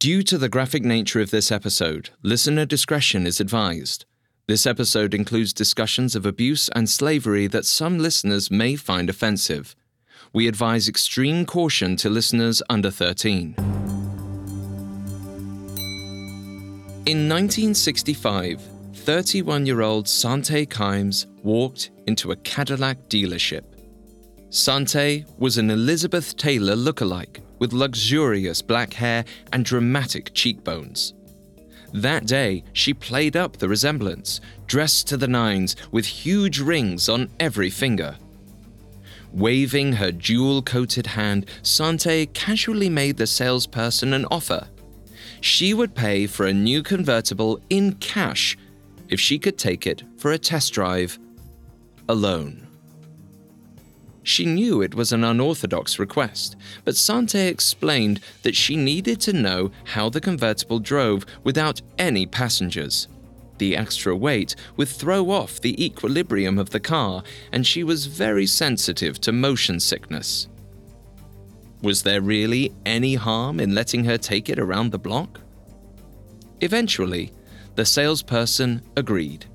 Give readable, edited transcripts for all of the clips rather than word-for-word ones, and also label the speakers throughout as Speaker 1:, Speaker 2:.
Speaker 1: Due to the graphic nature of this episode, listener discretion is advised. This episode includes discussions of abuse and slavery that some listeners may find offensive. We advise extreme caution to listeners under 13. In 1965, 31-year-old Sante Kimes walked into a Cadillac dealership. Sante was an Elizabeth Taylor lookalike with luxurious black hair and dramatic cheekbones. That day, she played up the resemblance, dressed to the nines with huge rings on every finger. Waving her jewel-coated hand, Sante casually made the salesperson an offer. She would pay for a new convertible in cash if she could take it for a test drive alone. She knew it was an unorthodox request, but Sante explained that she needed to know how the convertible drove without any passengers. The extra weight would throw off the equilibrium of the car, and she was very sensitive to motion sickness. Was there really any harm in letting her take it around the block? Eventually, the salesperson agreed.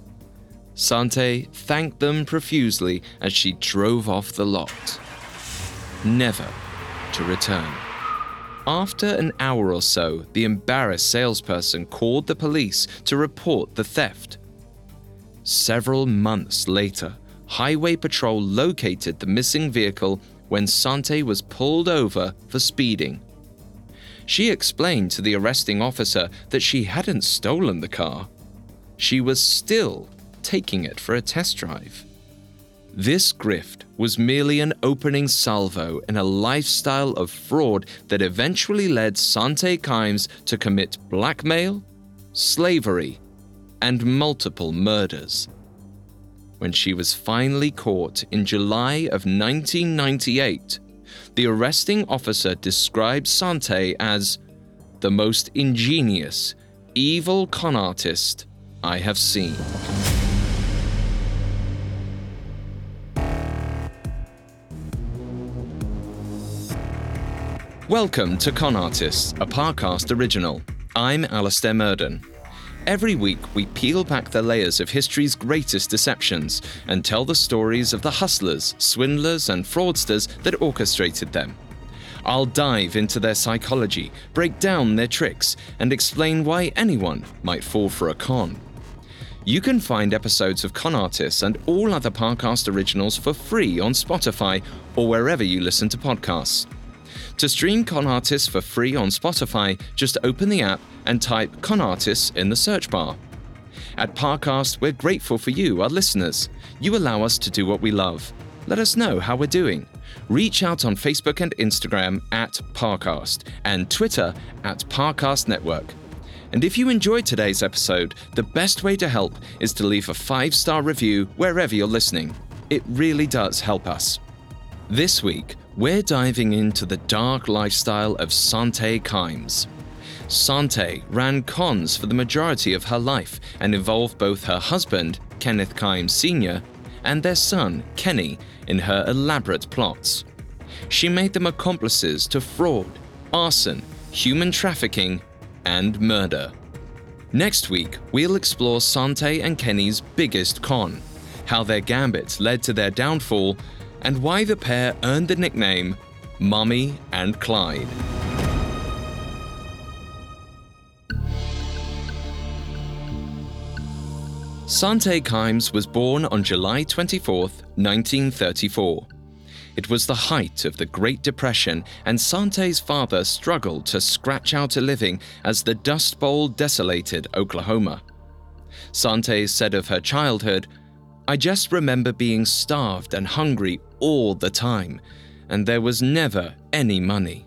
Speaker 1: Sante thanked them profusely as she drove off the lot, never to return. After an hour or so, the embarrassed salesperson called the police to report the theft. Several months later, Highway Patrol located the missing vehicle when Sante was pulled over for speeding. She explained to the arresting officer that she hadn't stolen the car. She was still taking it for a test drive. This grift was merely an opening salvo in a lifestyle of fraud that eventually led Sante Kimes to commit blackmail, slavery, and multiple murders. When she was finally caught in July of 1998, the arresting officer described Sante as the most ingenious, evil con artist I have seen. Welcome to Con Artists, a Parcast original. I'm Alastair Murden. Every week, we peel back the layers of history's greatest deceptions and tell the stories of the hustlers, swindlers, and fraudsters that orchestrated them. I'll dive into their psychology, break down their tricks, and explain why anyone might fall for a con. You can find episodes of Con Artists and all other Parcast originals for free on Spotify or wherever you listen to podcasts. To stream Con Artists for free on Spotify, just open the app and type Con Artists in the search bar. At Parcast, we're grateful for you, our listeners. You allow us to do what we love. Let us know how we're doing. Reach out on Facebook and Instagram at Parcast and Twitter at Parcast Network. And if you enjoyed today's episode, the best way to help is to leave a 5-star review wherever you're listening. It really does help us. This week, we're diving into the dark lifestyle of Sante Kimes. Sante ran cons for the majority of her life and involved both her husband, Kenneth Kimes Sr., and their son, Kenny, in her elaborate plots. She made them accomplices to fraud, arson, human trafficking, and murder. Next week, we'll explore Sante and Kenny's biggest con, how their gambits led to their downfall, and why the pair earned the nickname Mommy and Clyde. Sante Kimes was born on July 24, 1934. It was the height of the Great Depression, and Sante's father struggled to scratch out a living as the Dust Bowl desolated Oklahoma. Sante said of her childhood, "I just remember being starved and hungry all the time, and there was never any money."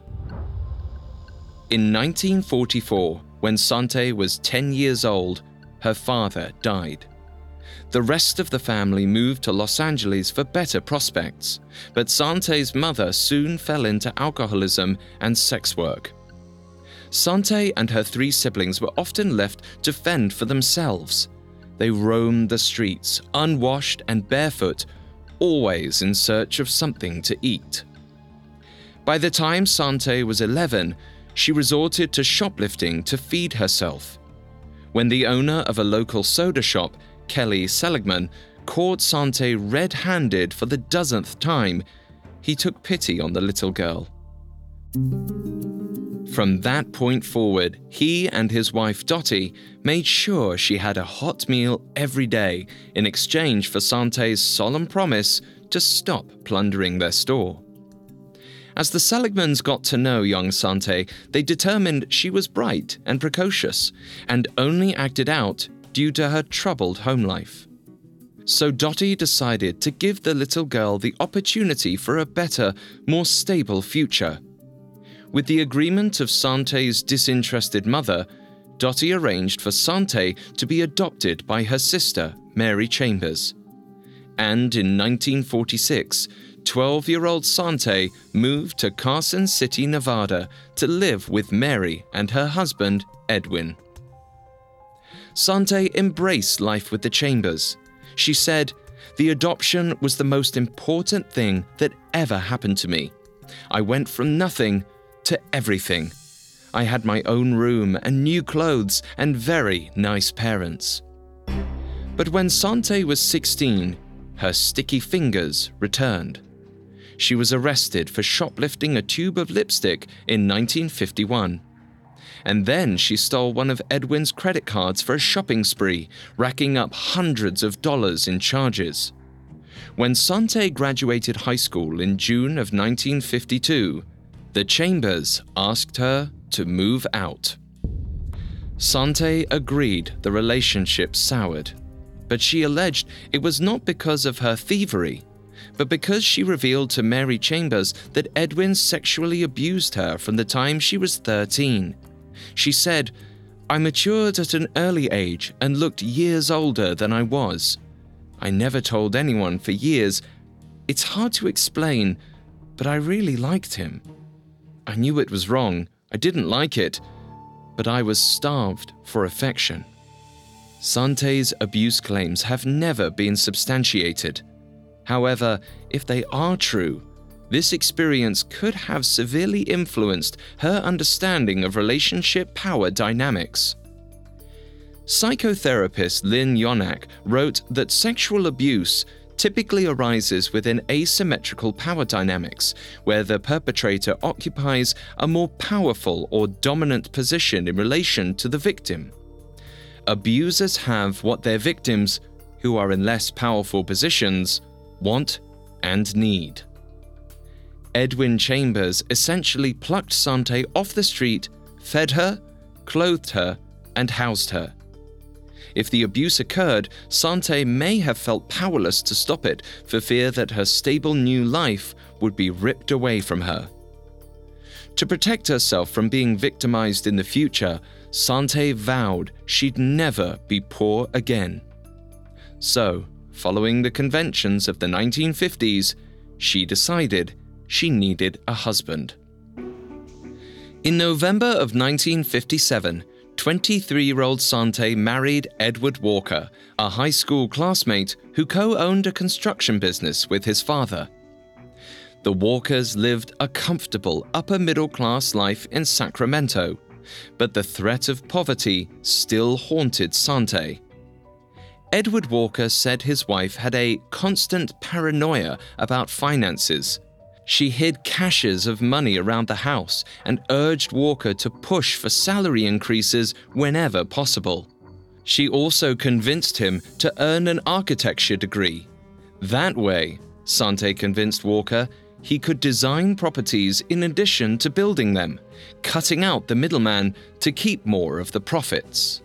Speaker 1: In 1944, when Sante was 10 years old, her father died. The rest of the family moved to Los Angeles for better prospects, but Sante's mother soon fell into alcoholism and sex work. Sante and her 3 siblings were often left to fend for themselves. They roamed the streets, unwashed and barefoot, always in search of something to eat. By the time Sante was 11, she resorted to shoplifting to feed herself. When the owner of a local soda shop, Kelly Seligman, caught Sante red-handed for the dozenth time, he took pity on the little girl. From that point forward, he and his wife Dottie made sure she had a hot meal every day in exchange for Sante's solemn promise to stop plundering their store. As the Seligmans got to know young Sante, they determined she was bright and precocious, and only acted out due to her troubled home life. So Dottie decided to give the little girl the opportunity for a better, more stable future. With the agreement of Sante's disinterested mother, Dottie arranged for Sante to be adopted by her sister, Mary Chambers. And in 1946, 12-year-old Sante moved to Carson City, Nevada, to live with Mary and her husband, Edwin. Sante embraced life with the Chambers. She said, "The adoption was the most important thing that ever happened to me. I went from nothing to everything. I had my own room and new clothes and very nice parents." But when Sante was 16, her sticky fingers returned. She was arrested for shoplifting a tube of lipstick in 1951. And then she stole one of Edwin's credit cards for a shopping spree, racking up hundreds of dollars in charges. When Sante graduated high school in June of 1952, the Chambers asked her to move out. Sante agreed the relationship soured, but she alleged it was not because of her thievery, but because she revealed to Mary Chambers that Edwin sexually abused her from the time she was 13. She said, "I matured at an early age and looked years older than I was. I never told anyone for years. It's hard to explain, but I really liked him. I knew it was wrong. I didn't like it, but I was starved for affection." Sante's abuse claims have never been substantiated. However, if they are true, this experience could have severely influenced her understanding of relationship power dynamics. Psychotherapist Lynn Yonak wrote that sexual abuse typically arises within asymmetrical power dynamics, where the perpetrator occupies a more powerful or dominant position in relation to the victim. Abusers have what their victims, who are in less powerful positions, want and need. Edwin Chambers essentially plucked Sante off the street, fed her, clothed her, and housed her. If the abuse occurred, Sante may have felt powerless to stop it for fear that her stable new life would be ripped away from her. To protect herself from being victimized in the future, Sante vowed she'd never be poor again. So, following the conventions of the 1950s, she decided she needed a husband. In November of 1957, 23-year-old Sante married Edward Walker, a high school classmate who co-owned a construction business with his father. The Walkers lived a comfortable upper-middle-class life in Sacramento, but the threat of poverty still haunted Sante. Edward Walker said his wife had a constant paranoia about finances. She hid caches of money around the house and urged Walker to push for salary increases whenever possible. She also convinced him to earn an architecture degree. That way, Sante convinced Walker, he could design properties in addition to building them, cutting out the middleman to keep more of the profits.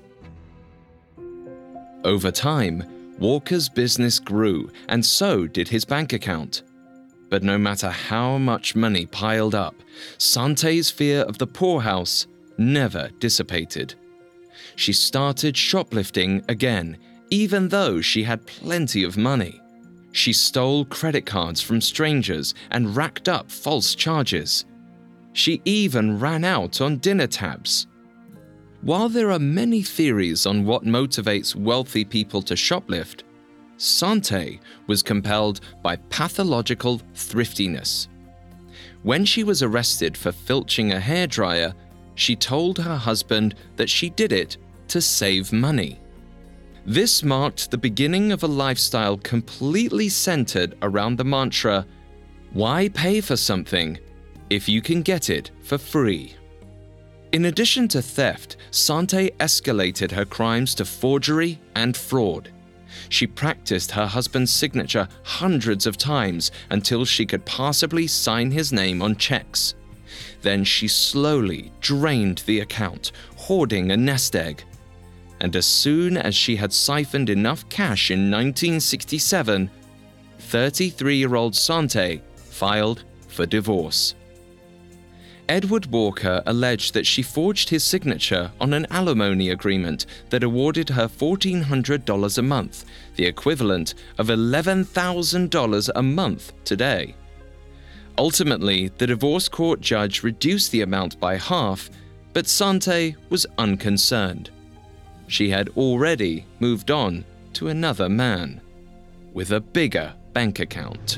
Speaker 1: Over time, Walker's business grew, and so did his bank account. But no matter how much money piled up, Sante's fear of the poorhouse never dissipated. She started shoplifting again, even though she had plenty of money. She stole credit cards from strangers and racked up false charges. She even ran out on dinner tabs. While there are many theories on what motivates wealthy people to shoplift, Sante was compelled by pathological thriftiness. When she was arrested for filching a hairdryer, she told her husband that she did it to save money. This marked the beginning of a lifestyle completely centered around the mantra, "Why pay for something if you can get it for free?" In addition to theft, Sante escalated her crimes to forgery and fraud. She practiced her husband's signature hundreds of times until she could passably sign his name on checks. Then she slowly drained the account, hoarding a nest egg. And as soon as she had siphoned enough cash in 1967, 33-year-old Sante filed for divorce. Edward Walker alleged that she forged his signature on an alimony agreement that awarded her $1,400 a month, the equivalent of $11,000 a month today. Ultimately, the divorce court judge reduced the amount by half, but Sante was unconcerned. She had already moved on to another man with a bigger bank account.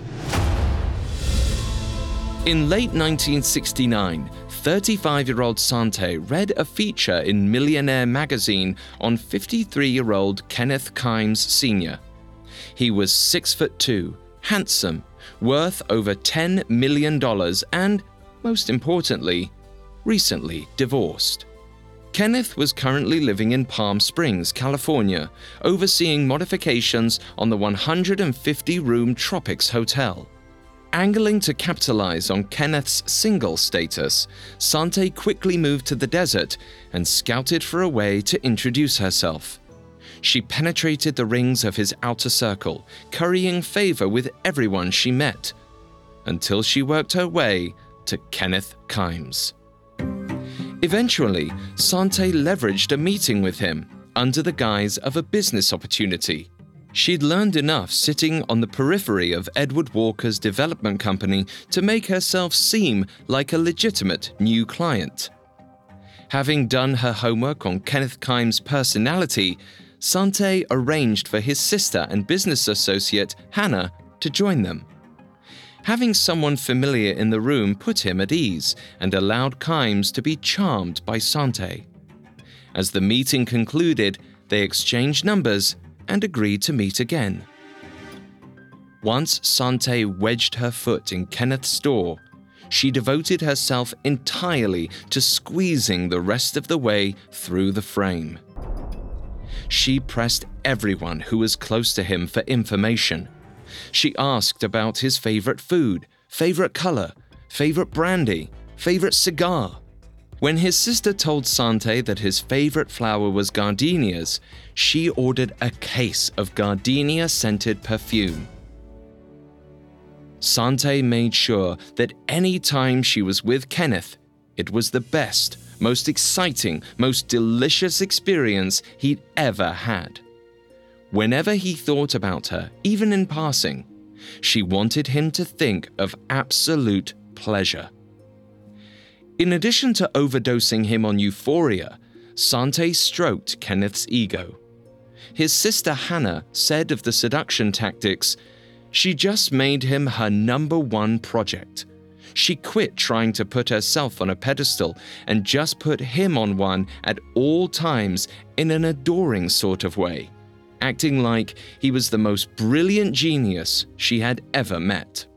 Speaker 1: In late 1969, 35-year-old Sante read a feature in Millionaire magazine on 53-year-old Kenneth Kimes Sr. He was 6'2", handsome, worth over $10 million and, most importantly, recently divorced. Kenneth was currently living in Palm Springs, California, overseeing modifications on the 150-room Tropics Hotel. Angling to capitalize on Kenneth's single status, Sante quickly moved to the desert and scouted for a way to introduce herself. She penetrated the rings of his outer circle, currying favor with everyone she met, until she worked her way to Kenneth Kimes. Eventually, Sante leveraged a meeting with him under the guise of a business opportunity. She'd learned enough sitting on the periphery of Edward Walker's development company to make herself seem like a legitimate new client. Having done her homework on Kenneth Kimes' personality, Sante arranged for his sister and business associate, Hannah, to join them. Having someone familiar in the room put him at ease and allowed Kimes to be charmed by Sante. As the meeting concluded, they exchanged numbers and agreed to meet again. Once Sante wedged her foot in Kenneth's store, she devoted herself entirely to squeezing the rest of the way through the frame. She pressed everyone who was close to him for information. She asked about his favorite food, favorite color, favorite brandy, favorite cigar. When his sister told Sante that his favorite flower was gardenias, she ordered a case of gardenia-scented perfume. Sante made sure that any time she was with Kenneth, it was the best, most exciting, most delicious experience he'd ever had. Whenever he thought about her, even in passing, she wanted him to think of absolute pleasure. In addition to overdosing him on euphoria, Sante stroked Kenneth's ego. His sister Hannah said of the seduction tactics, "She just made him her #1 project. She quit trying to put herself on a pedestal and just put him on one at all times in an adoring sort of way, acting like he was the most brilliant genius she had ever met."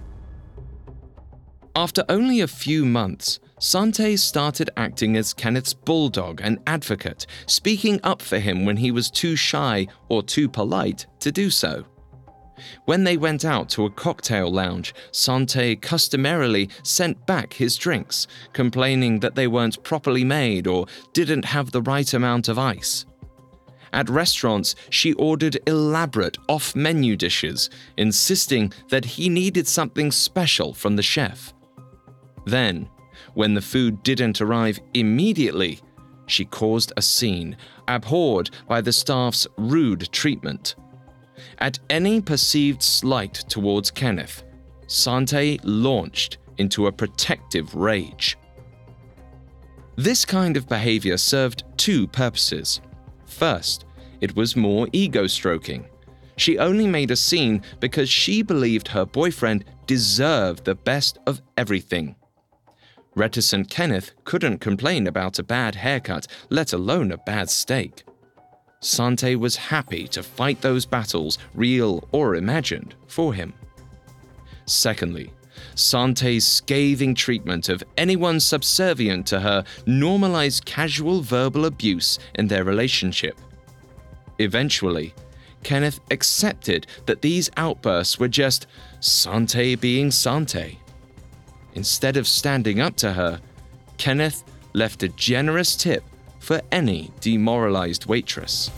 Speaker 1: After only a few months, Sante started acting as Kenneth's bulldog and advocate, speaking up for him when he was too shy or too polite to do so. When they went out to a cocktail lounge, Sante customarily sent back his drinks, complaining that they weren't properly made or didn't have the right amount of ice. At restaurants, she ordered elaborate off-menu dishes, insisting that he needed something special from the chef. Then, when the food didn't arrive immediately, she caused a scene, abhorred by the staff's rude treatment. At any perceived slight towards Kenneth, Sante launched into a protective rage. This kind of behavior served two purposes. First, it was more ego-stroking. She only made a scene because she believed her boyfriend deserved the best of everything. Reticent Kenneth couldn't complain about a bad haircut, let alone a bad steak. Sante was happy to fight those battles, real or imagined, for him. Secondly, Sante's scathing treatment of anyone subservient to her normalized casual verbal abuse in their relationship. Eventually, Kenneth accepted that these outbursts were just Sante being Sante. Instead of standing up to her, Kenneth left a generous tip for any demoralized waitress.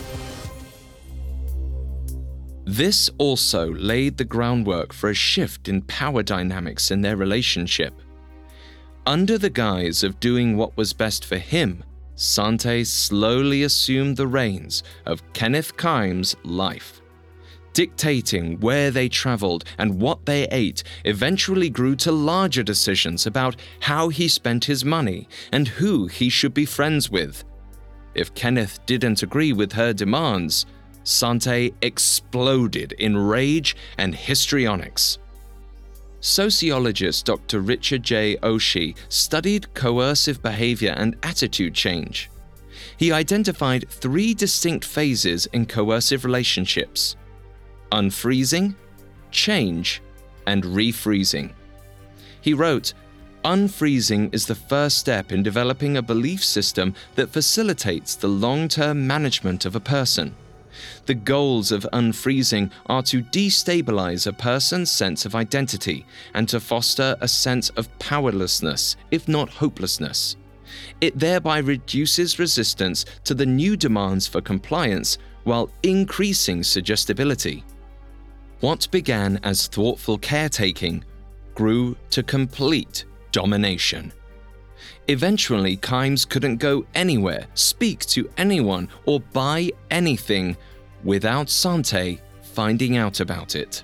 Speaker 1: This also laid the groundwork for a shift in power dynamics in their relationship. Under the guise of doing what was best for him, Sante slowly assumed the reins of Kenneth Kimes' life. Dictating where they traveled and what they ate eventually grew to larger decisions about how he spent his money and who he should be friends with. If Kenneth didn't agree with her demands, Sante exploded in rage and histrionics. Sociologist Dr. Richard J. Oshie studied coercive behavior and attitude change. He identified 3 distinct phases in coercive relationships: unfreezing, change, and refreezing. He wrote, "Unfreezing is the first step in developing a belief system that facilitates the long-term management of a person. The goals of unfreezing are to destabilize a person's sense of identity and to foster a sense of powerlessness, if not hopelessness. It thereby reduces resistance to the new demands for compliance while increasing suggestibility. What began as thoughtful caretaking grew to complete domination. Eventually, Kimes couldn't go anywhere, speak to anyone, or buy anything without Sante finding out about it."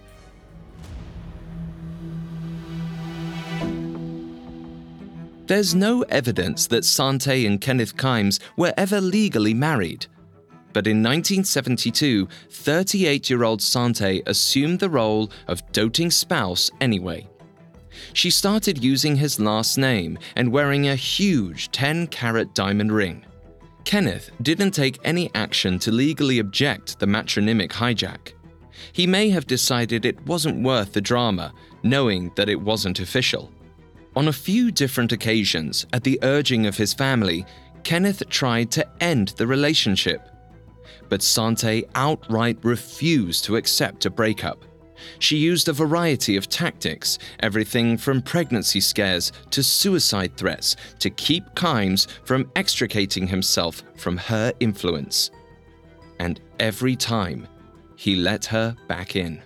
Speaker 1: There's no evidence that Sante and Kenneth Kimes were ever legally married. But in 1972, 38-year-old Sante assumed the role of doting spouse anyway. She started using his last name and wearing a huge 10-carat diamond ring. Kenneth didn't take any action to legally object the matronymic hijack. He may have decided it wasn't worth the drama, knowing that it wasn't official. On a few different occasions, at the urging of his family, Kenneth tried to end the relationship. But Sante outright refused to accept a breakup. She used a variety of tactics, everything from pregnancy scares to suicide threats, to keep Kimes from extricating himself from her influence. And every time, he let her back in.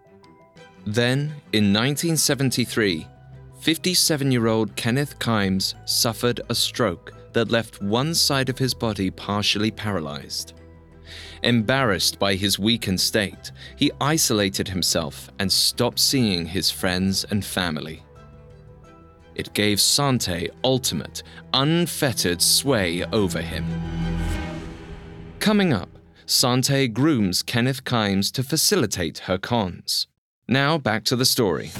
Speaker 1: Then, in 1973, 57-year-old Kenneth Kimes suffered a stroke that left one side of his body partially paralyzed. Embarrassed by his weakened state, he isolated himself and stopped seeing his friends and family. It gave Sante ultimate, unfettered sway over him. Coming up, Sante grooms Kenneth Kimes to facilitate her cons. Now back to the story.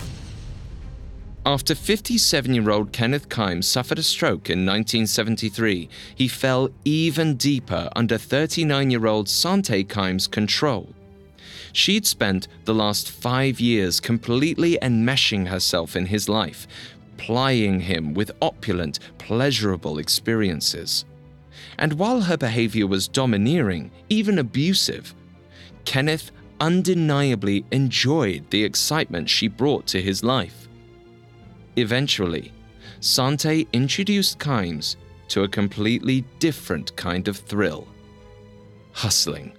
Speaker 1: After 57-year-old Kenneth Kimes suffered a stroke in 1973, he fell even deeper under 39-year-old Sante Kimes' control. She'd spent the last 5 years completely enmeshing herself in his life, plying him with opulent, pleasurable experiences. And while her behavior was domineering, even abusive, Kenneth undeniably enjoyed the excitement she brought to his life. Eventually, Sante introduced Kimes to a completely different kind of thrill: hustling.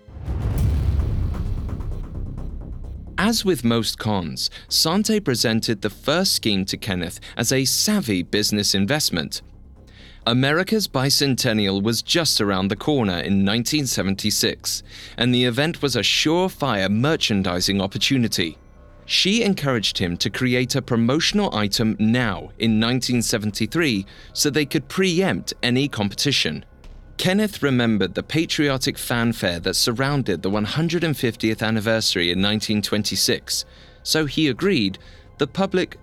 Speaker 1: As with most cons, Sante presented the first scheme to Kenneth as a savvy business investment. America's bicentennial was just around the corner in 1976, and the event was a surefire merchandising opportunity. She encouraged him to create a promotional item now in 1973 so they could preempt any competition. Kenneth remembered the patriotic fanfare that surrounded the 150th anniversary in 1926, so he agreed the public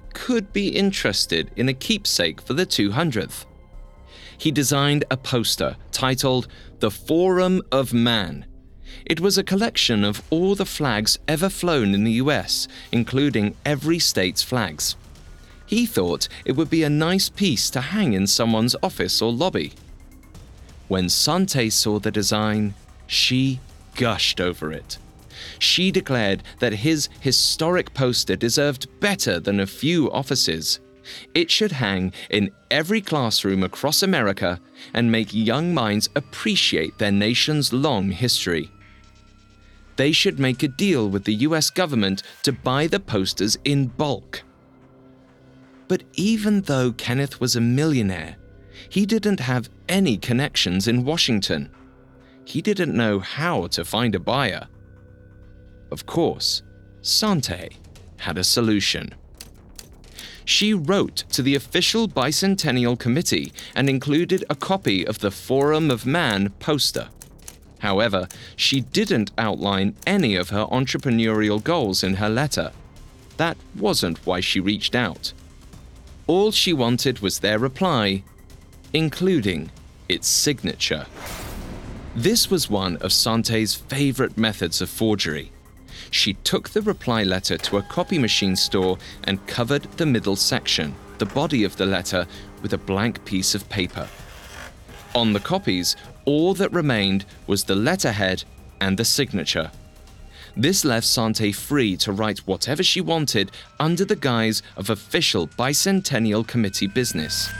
Speaker 1: could be interested in a keepsake for the 200th. He designed a poster titled The Forum of Man. It was a collection of all the flags ever flown in the US, including every state's flags. He thought it would be a nice piece to hang in someone's office or lobby. When Sante saw the design, she gushed over it. She declared that his historic poster deserved better than a few offices. It should hang in every classroom across America and make young minds appreciate their nation's long history. They should make a deal with the US government to buy the posters in bulk. But even though Kenneth was a millionaire, he didn't have any connections in Washington. He didn't know how to find a buyer. Of course, Sante had a solution. She wrote to the official Bicentennial Committee and included a copy of the Forum of Man poster. However, she didn't outline any of her entrepreneurial goals in her letter. That wasn't why she reached out. All she wanted was their reply, including its signature. This was one of Sante's favorite methods of forgery. She took the reply letter to a copy machine store and covered the middle section, the body of the letter, with a blank piece of paper. On the copies, all that remained was the letterhead and the signature. This left Sante free to write whatever she wanted under the guise of official Bicentennial Committee business.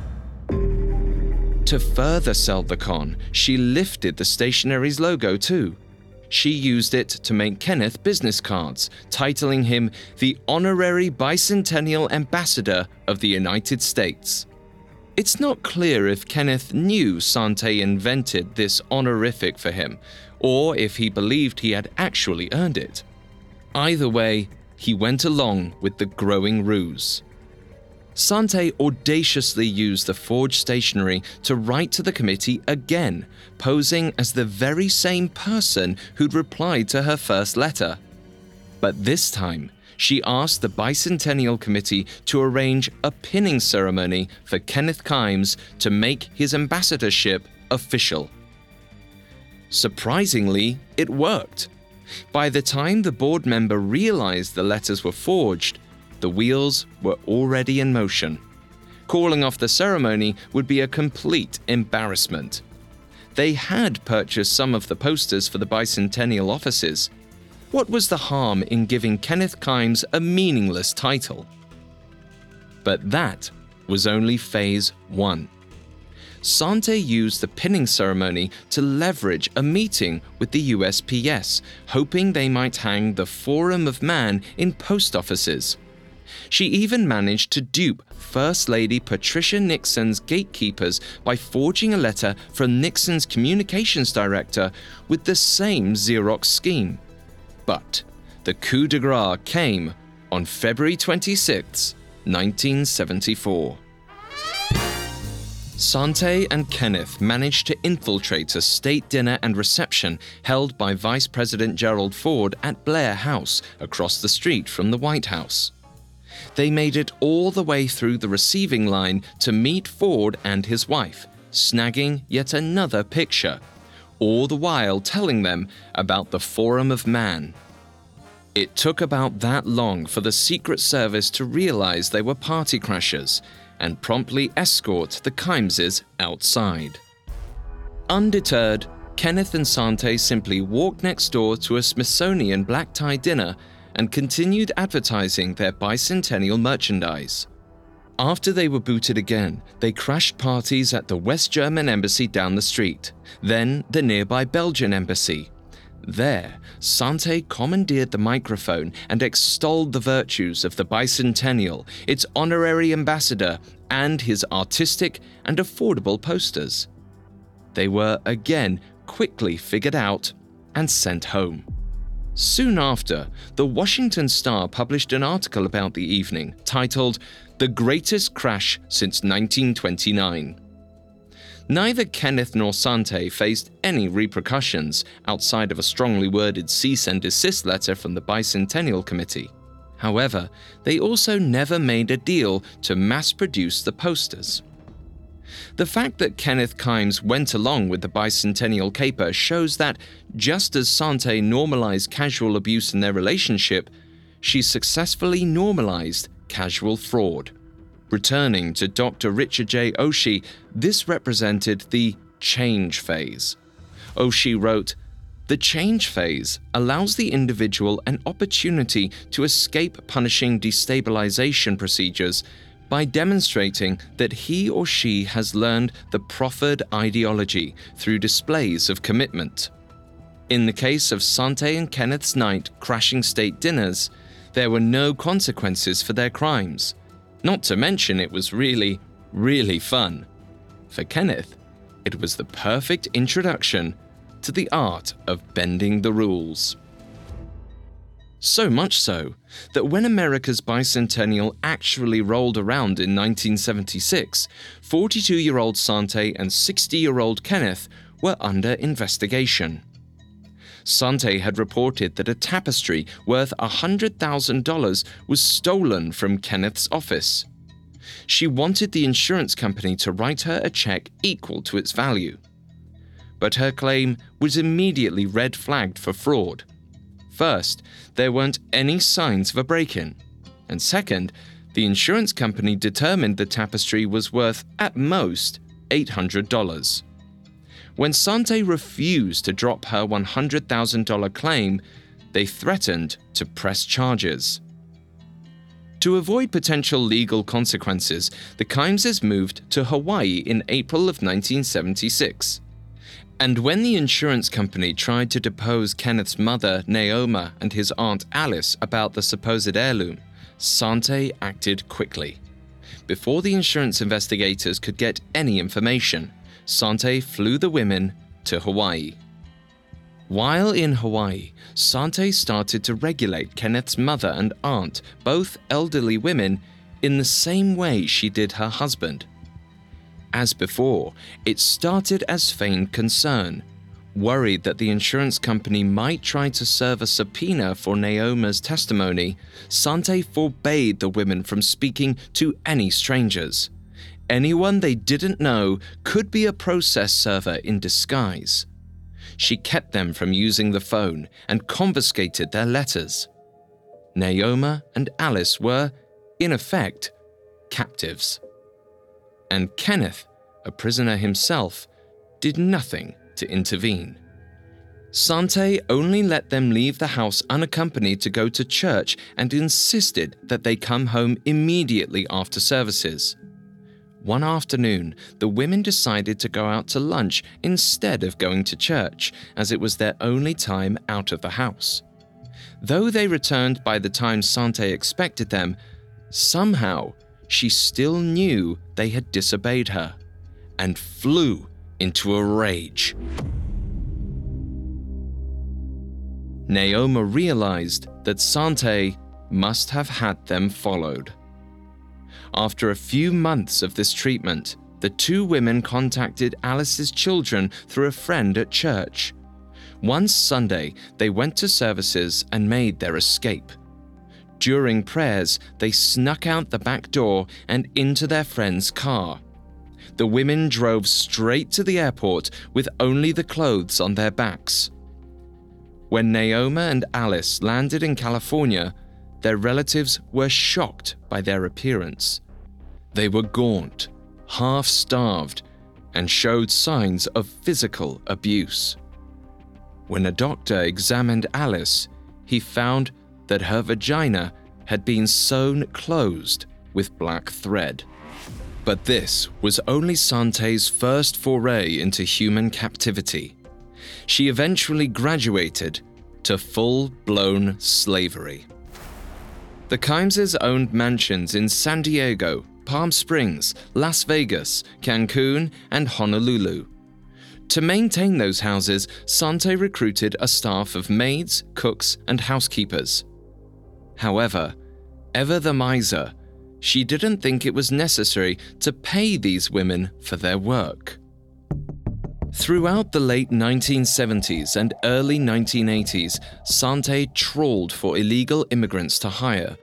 Speaker 1: To further sell the con, she lifted the stationery's logo too. She used it to make Kenneth business cards, titling him the Honorary Bicentennial Ambassador of the United States. It's not clear if Kenneth knew Sante invented this honorific for him, or if he believed he had actually earned it. Either way, he went along with the growing ruse. Sante audaciously used the forged stationery to write to the committee again, posing as the very same person who'd replied to her first letter. But this time, she asked the Bicentennial Committee to arrange a pinning ceremony for Kenneth Kimes to make his ambassadorship official. Surprisingly, it worked. By the time the board member realized the letters were forged, the wheels were already in motion. Calling off the ceremony would be a complete embarrassment. They had purchased some of the posters for the Bicentennial offices. What was the harm in giving Kenneth Kimes a meaningless title? But that was only phase 1. Sante used the pinning ceremony to leverage a meeting with the USPS, hoping they might hang the Forum of Man in post offices. She even managed to dupe First Lady Patricia Nixon's gatekeepers by forging a letter from Nixon's communications director with the same Xerox scheme. But the coup de grace came on February 26, 1974. Sante and Kenneth managed to infiltrate a state dinner and reception held by Vice President Gerald Ford at Blair House, across the street from the White House. They made it all the way through the receiving line to meet Ford and his wife, snagging yet another picture, all the while telling them about the Forum of Man. It took about that long for the Secret Service to realize they were party crashers and promptly escort the Kimeses outside. Undeterred, Kenneth and Sante simply walked next door to a Smithsonian black tie dinner and continued advertising their bicentennial merchandise. After they were booted again, they crashed parties at the West German embassy down the street, then the nearby Belgian embassy. There, Sante commandeered the microphone and extolled the virtues of the bicentennial, its honorary ambassador, and his artistic and affordable posters. They were again quickly figured out and sent home. Soon after, the Washington Star published an article about the evening titled "The Greatest Crash Since 1929." Neither Kenneth nor Sante faced any repercussions outside of a strongly worded cease and desist letter from the Bicentennial Committee. However, they also never made a deal to mass-produce the posters. The fact that Kenneth Kimes went along with the bicentennial caper shows that, just as Sante normalized casual abuse in their relationship, she successfully normalized casual fraud. Returning to Dr. Richard J. Oshie, this represented the change phase. Oshie wrote, "The change phase allows the individual an opportunity to escape punishing destabilization procedures by demonstrating that he or she has learned the proffered ideology through displays of commitment." In the case of Sante and Kenneth's night crashing state dinners, there were no consequences for their crimes. Not to mention it was really, really fun. For Kenneth, it was the perfect introduction to the art of bending the rules. So much so that when America's bicentennial actually rolled around in 1976, 42-year-old Sante and 60-year-old Kenneth were under investigation. Sante had reported that a tapestry worth $100,000 was stolen from Kenneth's office. She wanted the insurance company to write her a check equal to its value. But her claim was immediately red flagged for fraud. First, there weren't any signs of a break-in. And second, the insurance company determined the tapestry was worth, at most, $800. When Sante refused to drop her $100,000 claim, they threatened to press charges. To avoid potential legal consequences, the Kimeses moved to Hawaii in April of 1976. And when the insurance company tried to depose Kenneth's mother, Naoma, and his aunt Alice about the supposed heirloom, Sante acted quickly. Before the insurance investigators could get any information, Sante flew the women to Hawaii. While in Hawaii, Sante started to regulate Kenneth's mother and aunt, both elderly women, in the same way she did her husband. As before, it started as feigned concern. Worried that the insurance company might try to serve a subpoena for Naoma's testimony, Sante forbade the women from speaking to any strangers. Anyone they didn't know could be a process server in disguise. She kept them from using the phone and confiscated their letters. Naoma and Alice were, in effect, captives. And Kenneth, a prisoner himself, did nothing to intervene. Sante only let them leave the house unaccompanied to go to church and insisted that they come home immediately after services. One afternoon, the women decided to go out to lunch instead of going to church, as it was their only time out of the house. Though they returned by the time Sante expected them, somehow she still knew they had disobeyed her and flew into a rage. Naoma realized that Sante must have had them followed. After a few months of this treatment, the two women contacted Alice's children through a friend at church. One Sunday, they went to services and made their escape. During prayers, they snuck out the back door and into their friend's car. The women drove straight to the airport with only the clothes on their backs. When Naoma and Alice landed in California, their relatives were shocked by their appearance. They were gaunt, half-starved, and showed signs of physical abuse. When a doctor examined Alice, he found that her vagina had been sewn closed with black thread. But this was only Sante's first foray into human captivity. She eventually graduated to full-blown slavery. The Kimeses owned mansions in San Diego, Palm Springs, Las Vegas, Cancun, and Honolulu. To maintain those houses, Sante recruited a staff of maids, cooks, and housekeepers. However, ever the miser, she didn't think it was necessary to pay these women for their work. Throughout the late 1970s and early 1980s, Sante trawled for illegal immigrants to hire,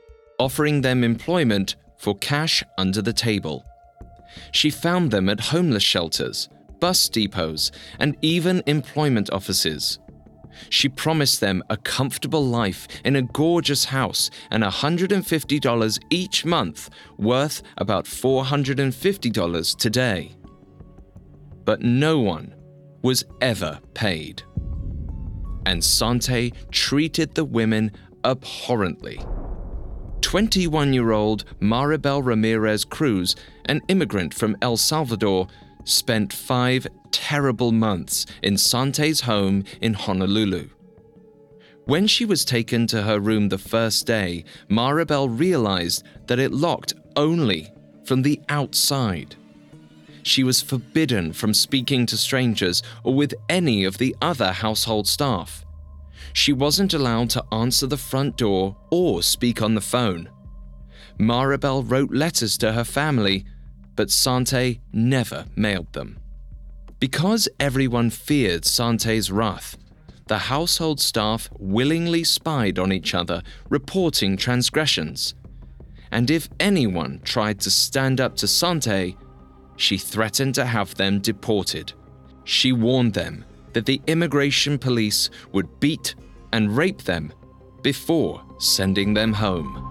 Speaker 1: offering them employment for cash under the table. She found them at homeless shelters, bus depots, and even employment offices. She promised them a comfortable life in a gorgeous house and $150 each month, worth about $450 today. But no one was ever paid. And Sante treated the women abhorrently. 21-year-old Maribel Ramirez Cruz, an immigrant from El Salvador, spent 5 terrible months in Sante's home in Honolulu. When she was taken to her room the first day, Maribel realized that it locked only from the outside. She was forbidden from speaking to strangers or with any of the other household staff. She wasn't allowed to answer the front door or speak on the phone. Maribel wrote letters to her family, but Sante never mailed them. Because everyone feared Sante's wrath, the household staff willingly spied on each other, reporting transgressions. And if anyone tried to stand up to Sante, she threatened to have them deported. She warned them that the immigration police would beat and rape them before sending them home.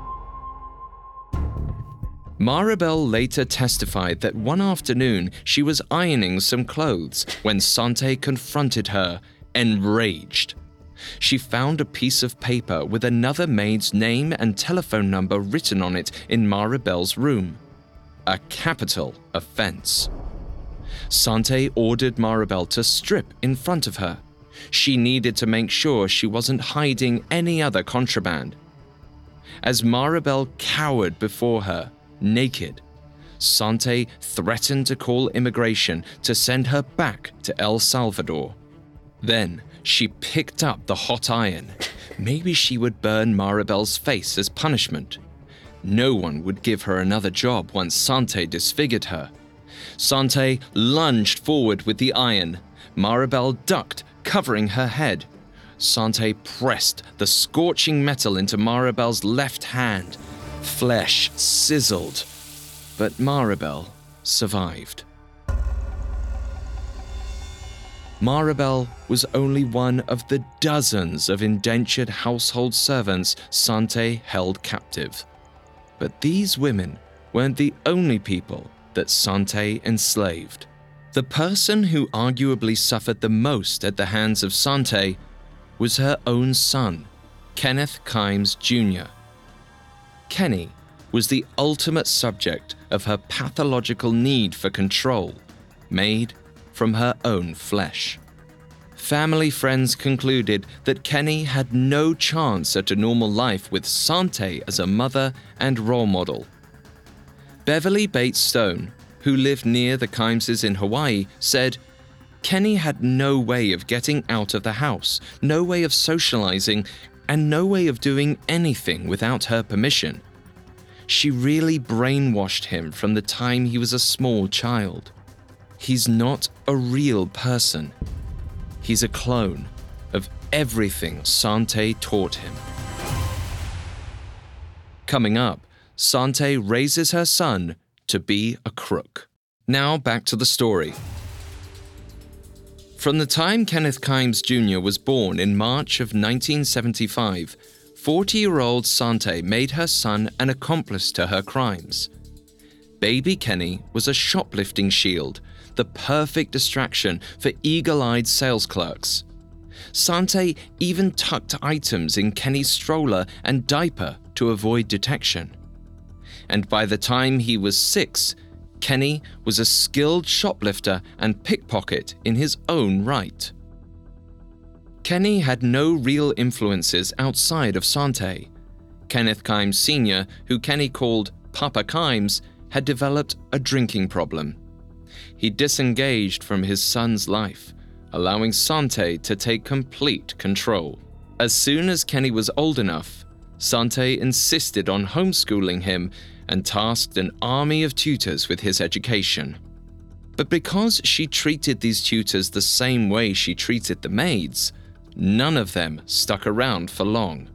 Speaker 1: Maribel later testified that one afternoon she was ironing some clothes when Sante confronted her, enraged. She found a piece of paper with another maid's name and telephone number written on it in Maribel's room. A capital offense. Sante ordered Maribel to strip in front of her. She needed to make sure she wasn't hiding any other contraband. As Maribel cowered before her, naked, Sante threatened to call immigration to send her back to El Salvador. Then she picked up the hot iron. Maybe she would burn Maribel's face as punishment. No one would give her another job once Sante disfigured her. Sante lunged forward with the iron. Maribel ducked, covering her head. Sante pressed the scorching metal into Maribel's left hand. Flesh sizzled, but Maribel survived. Maribel was only one of the dozens of indentured household servants Sante held captive. But these women weren't the only people that Sante enslaved. The person who arguably suffered the most at the hands of Sante was her own son, Kenneth Kimes Jr. Kenny was the ultimate subject of her pathological need for control, made from her own flesh. Family friends concluded that Kenny had no chance at a normal life with Sante as a mother and role model. Beverly Bates Stone, who lived near the Kimeses in Hawaii, said, "Kenny had no way of getting out of the house, no way of socializing, and no way of doing anything without her permission. She really brainwashed him from the time he was a small child. He's not a real person. He's a clone of everything Sante taught him." Coming up, Sante raises her son to be a crook. Now back to the story. From the time Kenneth Kimes Jr. was born in March of 1975, 40-year-old Sante made her son an accomplice to her crimes. Baby Kenny was a shoplifting shield, the perfect distraction for eagle-eyed sales clerks. Sante even tucked items in Kenny's stroller and diaper to avoid detection. And by the time he was 6, Kenny was a skilled shoplifter and pickpocket in his own right. Kenny had no real influences outside of Sante. Kenneth Kimes Sr., who Kenny called Papa Kimes, had developed a drinking problem. He disengaged from his son's life, allowing Sante to take complete control. As soon as Kenny was old enough, Sante insisted on homeschooling him and tasked an army of tutors with his education. But because she treated these tutors the same way she treated the maids, none of them stuck around for long.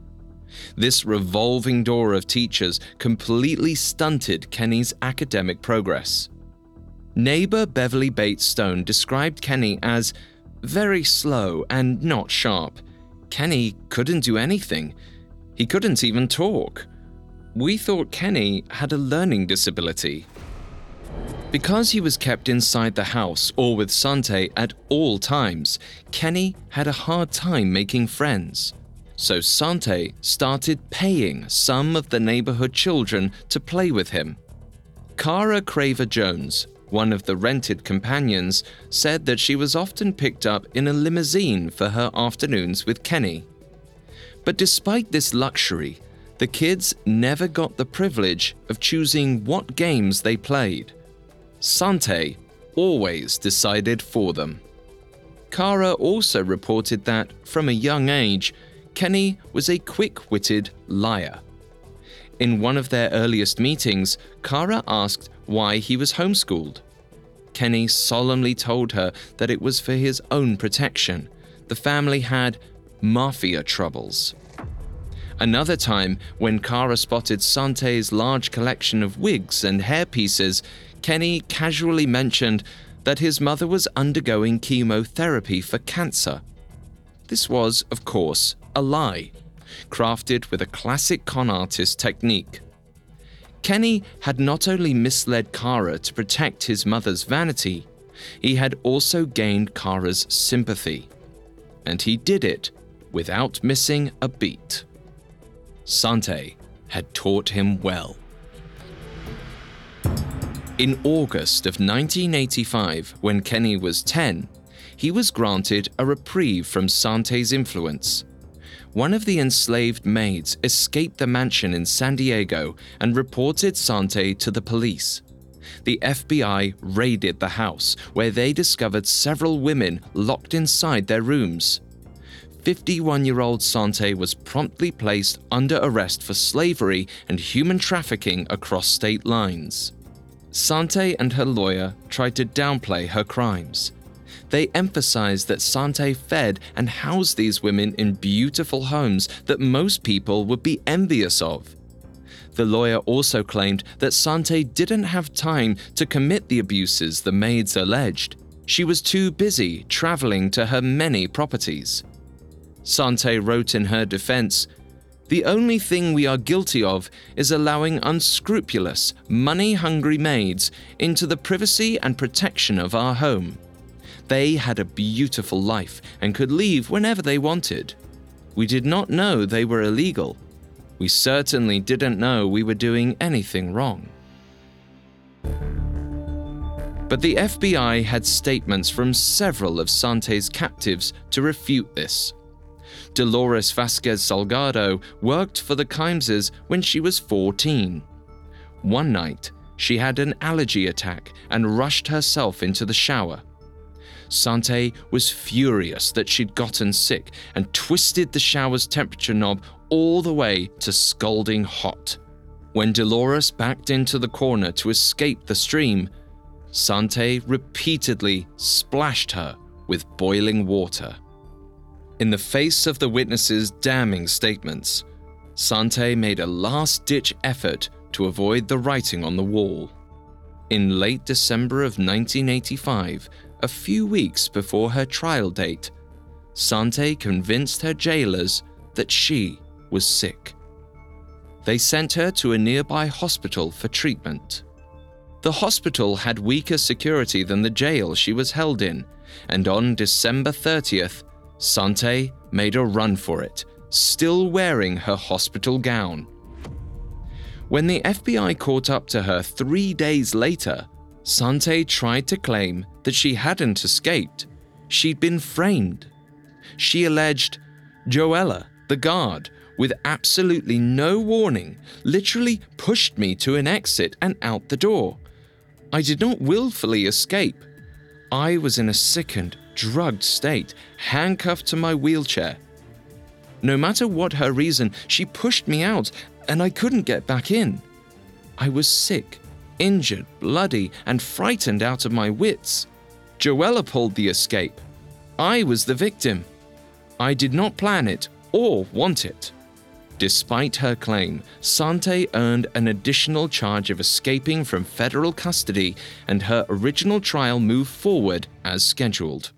Speaker 1: This revolving door of teachers completely stunted Kenny's academic progress. Neighbor Beverly Bates Stone described Kenny as very slow and not sharp. Kenny couldn't do anything. He couldn't even talk. We thought Kenny had a learning disability. Because he was kept inside the house or with Sante at all times, Kenny had a hard time making friends. So Sante started paying some of the neighborhood children to play with him. Cara Craver Jones, one of the rented companions, said that she was often picked up in a limousine for her afternoons with Kenny. But despite this luxury, the kids never got the privilege of choosing what games they played. Sante always decided for them. Cara also reported that, from a young age, Kenny was a quick-witted liar. In one of their earliest meetings, Cara asked why he was homeschooled. Kenny solemnly told her that it was for his own protection. The family had mafia troubles. Another time, when Cara spotted Sante's large collection of wigs and hairpieces, Kenny casually mentioned that his mother was undergoing chemotherapy for cancer. This was, of course, a lie, crafted with a classic con artist technique. Kenny had not only misled Cara to protect his mother's vanity, he had also gained Cara's sympathy. And he did it without missing a beat. Sante had taught him well. In August of 1985, when Kenny was 10, he was granted a reprieve from Sante's influence. One of the enslaved maids escaped the mansion in San Diego and reported Sante to the police. The FBI raided the house, where they discovered several women locked inside their rooms. 51-year-old Sante was promptly placed under arrest for slavery and human trafficking across state lines. Sante and her lawyer tried to downplay her crimes. They emphasized that Sante fed and housed these women in beautiful homes that most people would be envious of. The lawyer also claimed that Sante didn't have time to commit the abuses the maids alleged. She was too busy traveling to her many properties. Sante wrote in her defense, "The only thing we are guilty of is allowing unscrupulous, money-hungry maids into the privacy and protection of our home. They had a beautiful life and could leave whenever they wanted. We did not know they were illegal. We certainly didn't know we were doing anything wrong." But the FBI had statements from several of Sante's captives to refute this. Dolores Vasquez Salgado worked for the Kimeses when she was 14. One night, she had an allergy attack and rushed herself into the shower. Sante was furious that she'd gotten sick and twisted the shower's temperature knob all the way to scalding hot. When Dolores backed into the corner to escape the stream, Sante repeatedly splashed her with boiling water. In the face of the witnesses' damning statements, Sante made a last-ditch effort to avoid the writing on the wall. In late December of 1985, a few weeks before her trial date, Sante convinced her jailers that she was sick. They sent her to a nearby hospital for treatment. The hospital had weaker security than the jail she was held in, and on December 30th, Sante made a run for it, still wearing her hospital gown. When the FBI caught up to her 3 days later, Sante tried to claim that she hadn't escaped. She'd been framed. She alleged, "Joella, the guard, with absolutely no warning, literally pushed me to an exit and out the door. I did not willfully escape. I was in a sickened, drugged state, handcuffed to my wheelchair. No matter what her reason, she pushed me out and I couldn't get back in. I was sick, injured, bloody, and frightened out of my wits. Joella pulled the escape. I was the victim. I did not plan it or want it." Despite her claim, Sante earned an additional charge of escaping from federal custody, and her original trial moved forward as scheduled.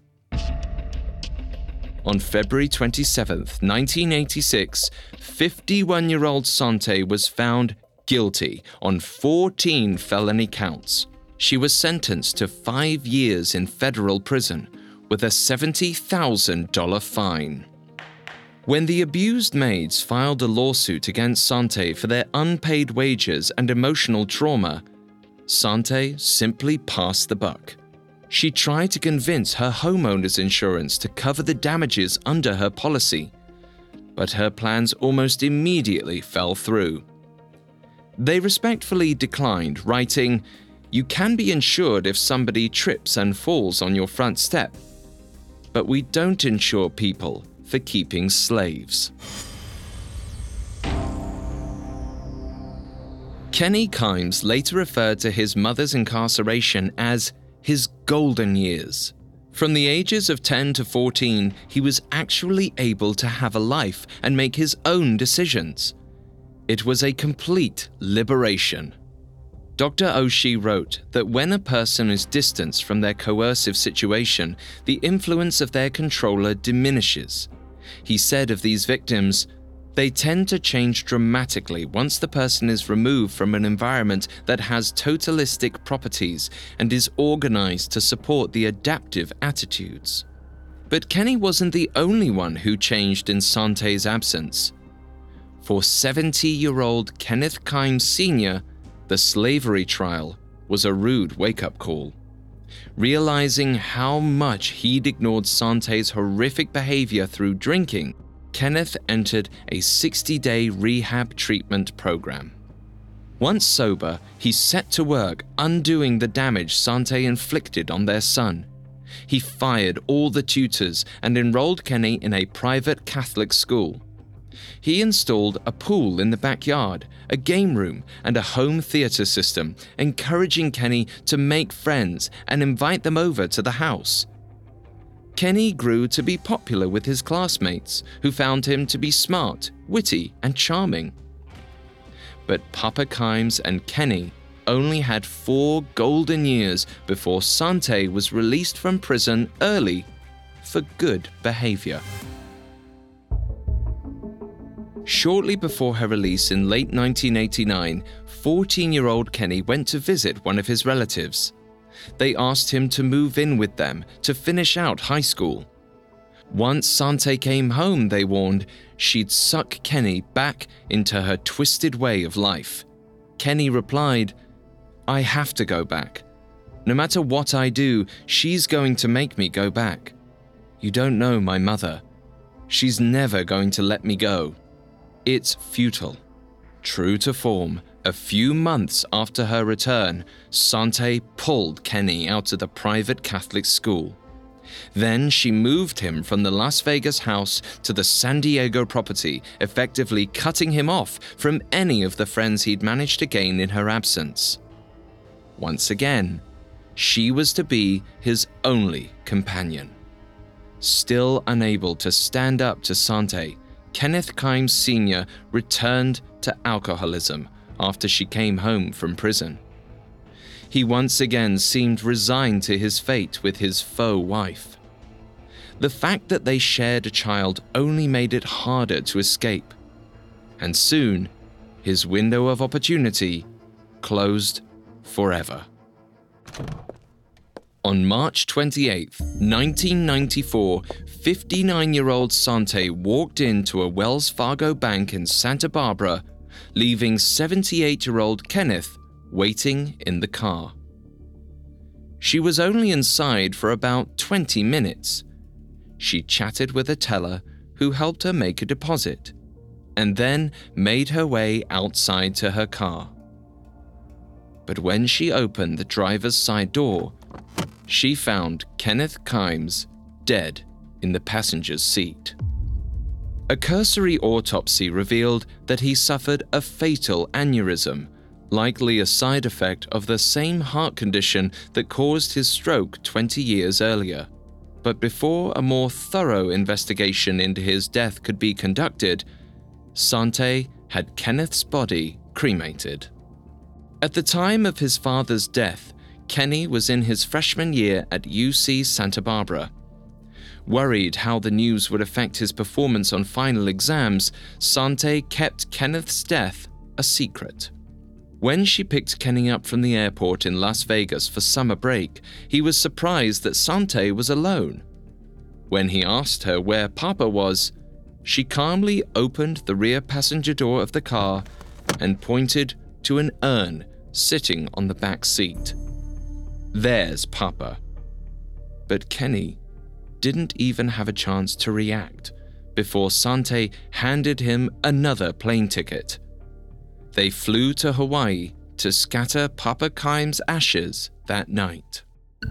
Speaker 1: On February 27, 1986, 51-year-old Sante was found guilty on 14 felony counts. She was sentenced to 5 years in federal prison with a $70,000 fine. When the abused maids filed a lawsuit against Sante for their unpaid wages and emotional trauma, Sante simply passed the buck. She tried to convince her homeowner's insurance to cover the damages under her policy, but her plans almost immediately fell through. They respectfully declined, writing, "You can be insured if somebody trips and falls on your front step, but we don't insure people for keeping slaves." Kenny Kimes later referred to his mother's incarceration as his golden years. From the ages of 10 to 14, he was actually able to have a life and make his own decisions. It was a complete liberation. Dr. Oshie wrote that when a person is distanced from their coercive situation, the influence of their controller diminishes. He said of these victims, "They tend to change dramatically once the person is removed from an environment that has totalistic properties and is organized to support the adaptive attitudes." But Kenny wasn't the only one who changed in Sante's absence. For 70-year-old Kenneth Kimes Sr., the slavery trial was a rude wake-up call. Realizing how much he'd ignored Sante's horrific behavior through drinking, Kenneth entered a 60-day rehab treatment program. Once sober, he set to work undoing the damage Sante inflicted on their son. He fired all the tutors and enrolled Kenny in a private Catholic school. He installed a pool in the backyard, a game room, and a home theater system, encouraging Kenny to make friends and invite them over to the house. Kenny grew to be popular with his classmates, who found him to be smart, witty, and charming. But Papa Kimes and Kenny only had 4 golden years before Sante was released from prison early for good behavior. Shortly before her release in late 1989, 14-year-old Kenny went to visit one of his relatives. They asked him to move in with them to finish out high school. Once Sante came home, they warned, she'd suck Kenny back into her twisted way of life. Kenny replied, "I have to go back. No matter what I do, she's going to make me go back. You don't know my mother. She's never going to let me go. It's futile." True to form, a few months after her return, Sante pulled Kenny out of the private Catholic school. Then she moved him from the Las Vegas house to the San Diego property, effectively cutting him off from any of the friends he'd managed to gain in her absence. Once again, she was to be his only companion. Still unable to stand up to Sante, Kenneth Kimes Sr. returned to alcoholism after she came home from prison. He once again seemed resigned to his fate with his faux wife. The fact that they shared a child only made it harder to escape, and soon his window of opportunity closed forever. On March 28, 1994, 59-year-old Sante walked into a Wells Fargo bank in Santa Barbara, leaving 78-year-old Kenneth waiting in the car. She was only inside for about 20 minutes. She chatted with a teller who helped her make a deposit, and then made her way outside to her car. But when she opened the driver's side door, she found Kenneth Kimes dead in the passenger's seat. A cursory autopsy revealed that he suffered a fatal aneurysm, likely a side effect of the same heart condition that caused his stroke 20 years earlier. But before a more thorough investigation into his death could be conducted, Sante had Kenneth's body cremated. At the time of his father's death, Kenny was in his freshman year at UC Santa Barbara. Worried how the news would affect his performance on final exams, Sante kept Kenneth's death a secret. When she picked Kenny up from the airport in Las Vegas for summer break, he was surprised that Sante was alone. When he asked her where Papa was, she calmly opened the rear passenger door of the car and pointed to an urn sitting on the back seat. "There's Papa." But Kenny didn't even have a chance to react before Sante handed him another plane ticket. They flew to Hawaii to scatter Papa Kimes' ashes that night.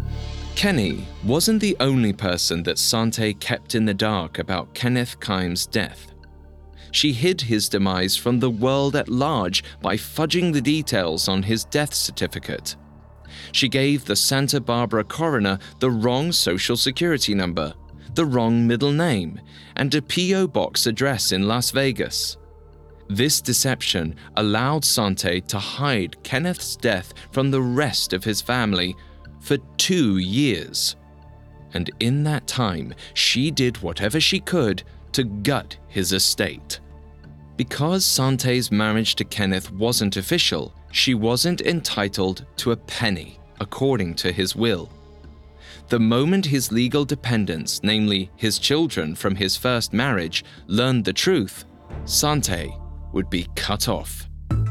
Speaker 1: Kenny wasn't the only person that Sante kept in the dark about Kenneth Kimes' death. She hid his demise from the world at large by fudging the details on his death certificate. She gave the Santa Barbara coroner the wrong social security number, the wrong middle name, and a P.O. box address in Las Vegas. This deception allowed Sante to hide Kenneth's death from the rest of his family for 2 years. And in that time, she did whatever she could to gut his estate. Because Sante's marriage to Kenneth wasn't official, she wasn't entitled to a penny, according to his will. The moment his legal dependents, namely his children from his first marriage, learned the truth, Sante would be cut off.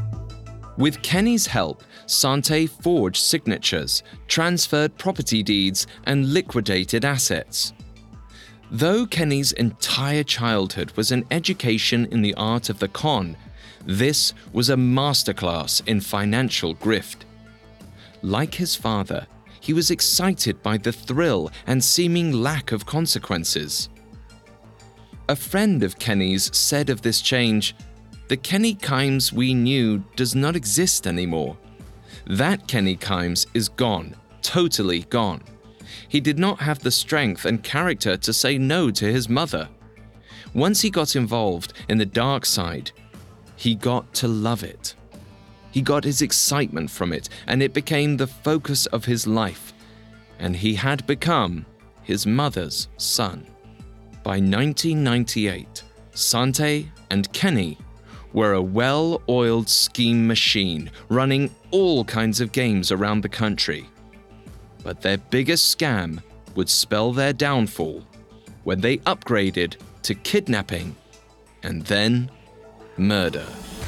Speaker 1: With Kenny's help, Sante forged signatures, transferred property deeds, and liquidated assets. Though Kenny's entire childhood was an education in the art of the con, this was a masterclass in financial grift. Like his father, he was excited by the thrill and seeming lack of consequences. A friend of Kenny's said of this change, "The Kenny Kimes we knew does not exist anymore. That Kenny Kimes is gone, totally gone. He did not have the strength and character to say no to his mother. Once he got involved in the dark side, he got to love it. He got his excitement from it, and it became the focus of his life, and he had become his mother's son." By 1998, Sante and Kenny were a well-oiled scheme machine running all kinds of games around the country. But their biggest scam would spell their downfall when they upgraded to kidnapping and then murder.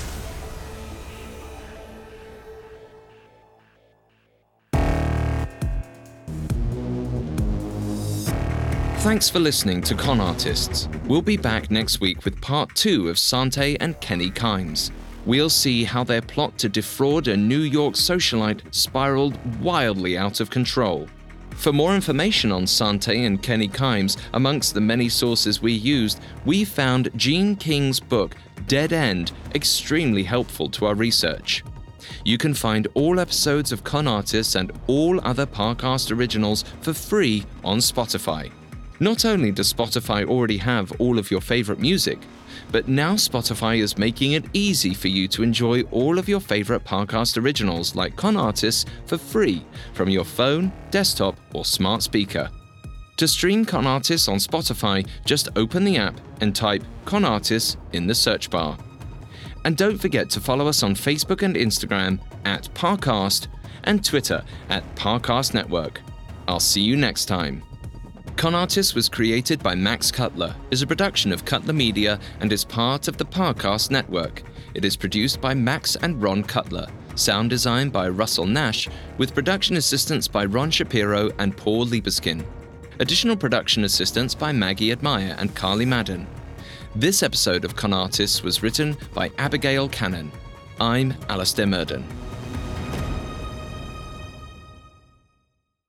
Speaker 1: Thanks for listening to Con Artists. We'll be back next week with part 2 of Sante and Kenny Kimes. We'll see how their plot to defraud a New York socialite spiraled wildly out of control. For more information on Sante and Kenny Kimes, amongst the many sources we used, we found Gene King's book, Dead End, extremely helpful to our research. You can find all episodes of Con Artists and all other Parcast originals for free on Spotify. Not only does Spotify already have all of your favorite music, but now Spotify is making it easy for you to enjoy all of your favorite Parcast originals like Con Artists for free from your phone, desktop, or smart speaker. To stream Con Artists on Spotify, just open the app and type Con Artists in the search bar. And don't forget to follow us on Facebook and Instagram at Parcast and Twitter at Parcast Network. I'll see you next time. Con Artists was created by Max Cutler, is a production of Cutler Media, and is part of the Parcast Network. It is produced by Max and Ron Cutler, sound design by Russell Nash, with production assistance by Ron Shapiro and Paul Liebeskin. Additional production assistance by Maggie Admire and Carly Madden. This episode of Con Artists was written by Abigail Cannon. I'm Alistair Murden.